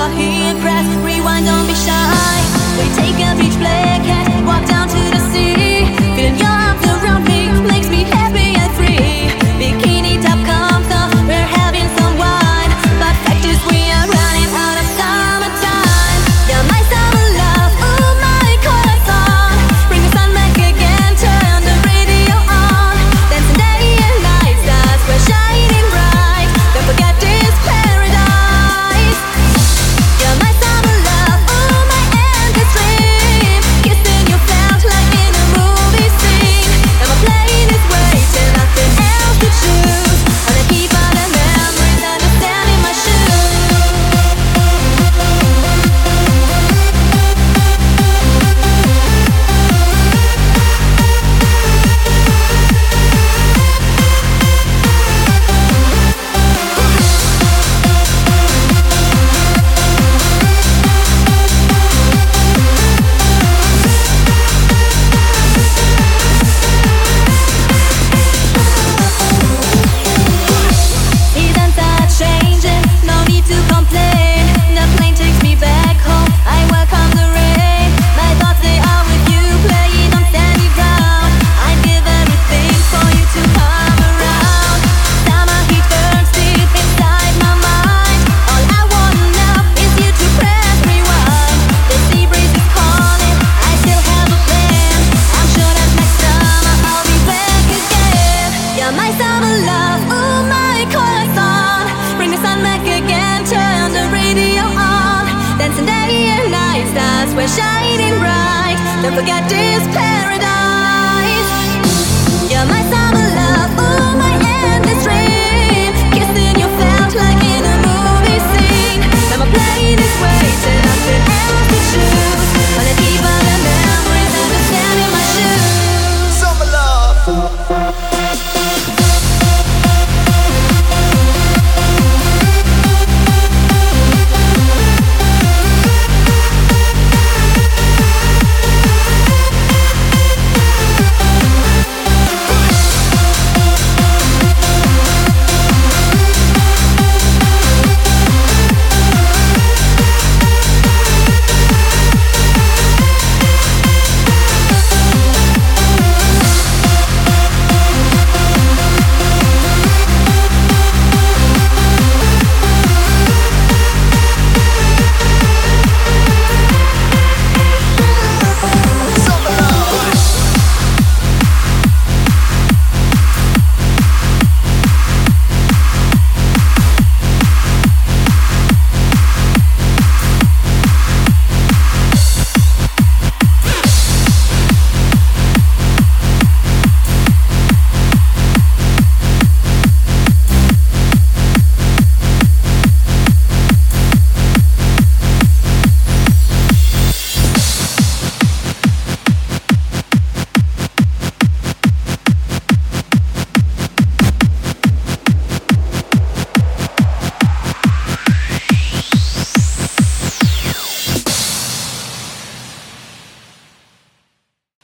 for him, press rewind, don't be shy. We take a beach blanket, walk down to the sea. Feeling your arms around me makes me happy and free. Bikini top comes off, we're having some wine, but fact is we are running out of summertime. You're my summer love, ooh my corazón. Bring the sun back again, turn the radio on. Dancing day and night, stars were shining bright. Don't forget this paradise. You're my summer love, ooh my endless dream. Kissing you felt like in a movie scene. And my plane is waiting, nothing else to choose. Wanna keep all the memories, understanding my seasons are changing, no need to complain. The plane takes me back home, I welcome the rain. My thoughts they are with you, playing on sandy ground. I'd give everything for you to come around. Summer heat burns deep inside my mind. All I want now is you to press rewind. The sea breeze is calling, I still have a plan. I'm sure that next summer I'll be back again. You're my summer love, ooh my corazón. Bring the sun back again, turn the radio on. Dancing day and night, stars were shining bright. Don't forget this paradise.